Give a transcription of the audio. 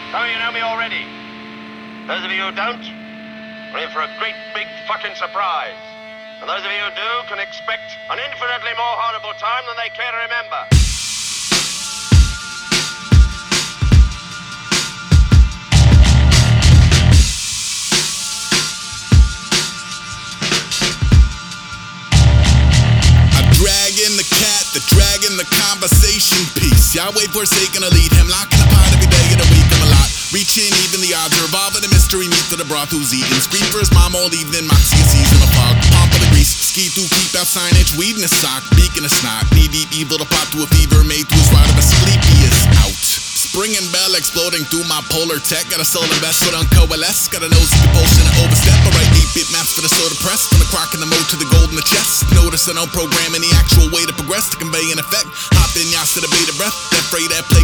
Some of you know me already. Those of you who don't, we're in for a great big fucking surprise. And those of you who do can expect an infinitely more horrible time than they care to remember. Dragging the cat, the dragon, the conversation piece. Yahweh forsaken to lead him, locking the pot every day of the week. I'm a lot, reaching even the odds are revolving the mystery meat to the broth who's eating. Scream for his mom all evening, Moxie sees in the fog. Pump of the grease, ski through, keep out signage, weed in a sock, beak in a snot. Knee deep evil to pop to a fever, made to his ride of a sleepiest out. Spring and bell exploding through my polar tech. Got a soul invest with uncoalesce. Got a nosy compulsion to overstep. I write 8-bit maps for the soda press. From the crock in the moat to the gold in the chest. Noticing on programming the actual way to progress to convey an effect. Hop in, y'all to the beta breath. That freight that play